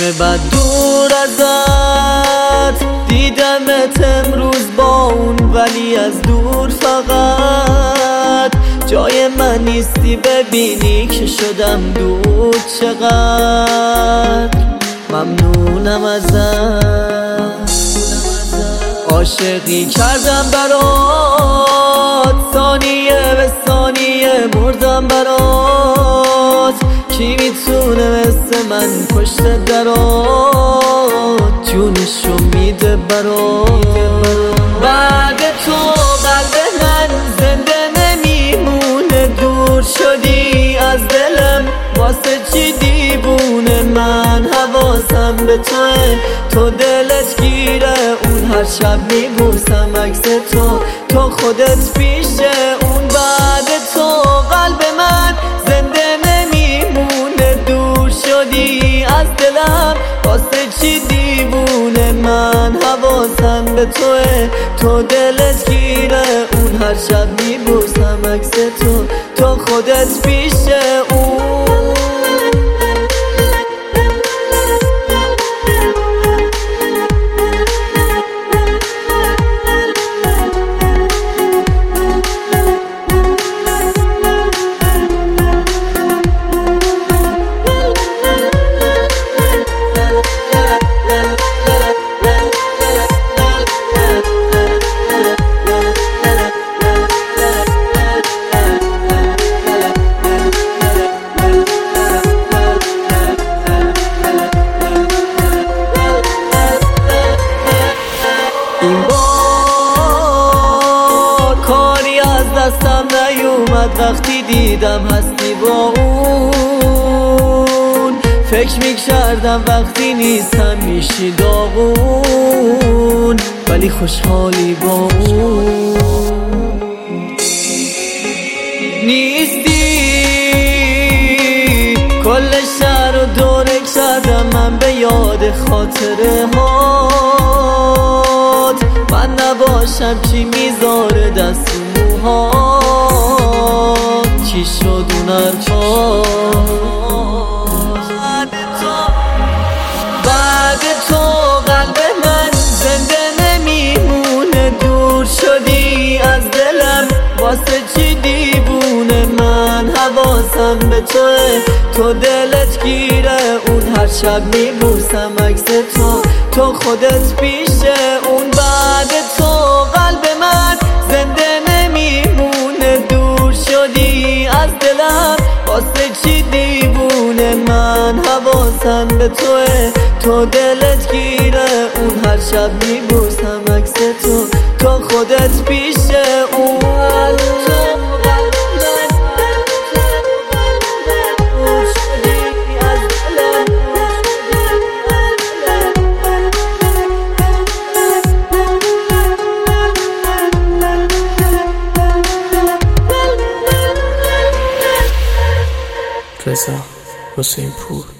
همه بد دور ازت دیدمت امروز با اون، ولی از دور فقط جای من نیستی. ببینی که شدم دور، چقدر ممنونم ازت. عاشقی کردم برات، ثانیه به ثانیه مردم برات. کی میتونه مثل من پشت درات جونشو میده برات؟ بعد تو قلب من زنده نمیمونه، دور شدی از دلم، واسه چی دیوونه من؟ حواسم به توه، تو دلت گیره اون، هر شب میبوسم عکس تو خودت پیشه اون. بعد تو قلب من زنده نمیمونه، دور شدی از دلم، واسه چی دیوونه من؟ حواسم به توه، تو دلت گیره اون، هر شب میبوسم عکس تو خودت پیشه اون. این بار کاری از دستم نیومد، وقتی دیدم هستی با اون. فکر میکردم وقتی نیستم میشی داغون، ولی خوشحالی با اون نیستی. کل شهر رو دوره کردم من به یاد خاطره هات. من نباشم چی میذاره دست موهات، چی شد اون بعد تو قلب من زنده نمیمونه، دور شدی از دلم، واسه چی دیوونه من؟ حواسم به توه، تو دلت گیره اون، هر شب میبوسم عکس تو خودت پیشه اون. بعد تو قلب من زنده نمیمونه، دور شدی از دلم، واسه چی دیوونه من؟ حواسم به توه، تو دلت گیره اون، هر شب میبوسم عکس تو خودت پیشه اون. رضا حسین پور